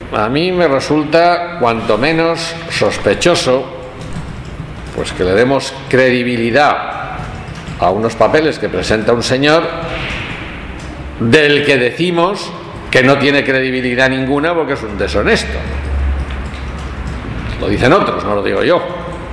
a mí me resulta cuanto menos sospechoso pues que le demos credibilidad a unos papeles que presenta un señor del que decimos que no tiene credibilidad ninguna porque es un deshonesto. Lo dicen otros, no lo digo yo.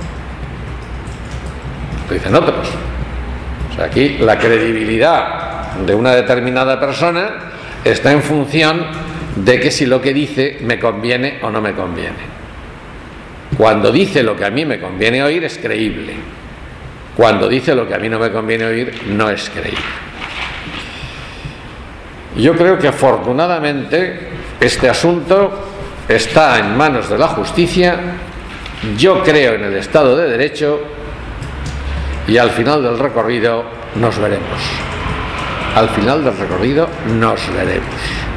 Lo dicen otros. O sea, aquí la credibilidad de una determinada persona está en función de que si lo que dice me conviene o no me conviene. Cuando dice lo que a mí me conviene oír es creíble. Cuando dice lo que a mí no me conviene oír no es creíble. Yo creo que afortunadamente este asunto está en manos de la justicia. Yo creo en el Estado de Derecho y al final del recorrido nos veremos. Al final del recorrido nos veremos.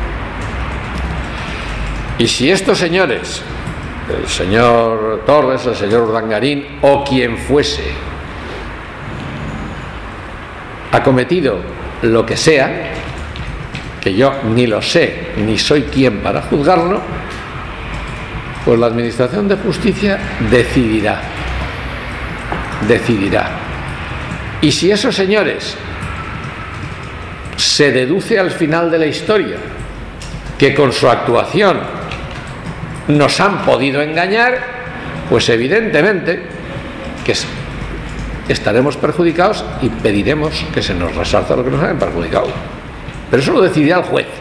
Y si estos señores, el señor Torres, el señor Urdangarín o quien fuese, ha cometido lo que sea, que yo ni lo sé ni soy quien para juzgarlo, pues la Administración de Justicia decidirá. Y si esos señores se deduce al final de la historia que con su actuación nos han podido engañar, pues evidentemente que estaremos perjudicados y pediremos que se nos resarza lo que nos han perjudicado. Pero eso lo decidirá el juez.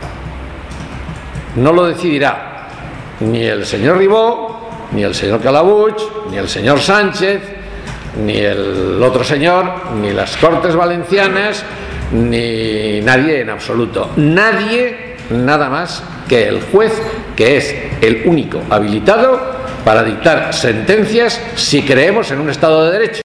No lo decidirá ni el señor Ribó, ni el señor Calabuig, ni el señor Sánchez, ni el otro señor, ni las Cortes Valencianas, ni nadie en absoluto. Nadie, nada más que el juez, que es el único habilitado para dictar sentencias si creemos en un Estado de Derecho.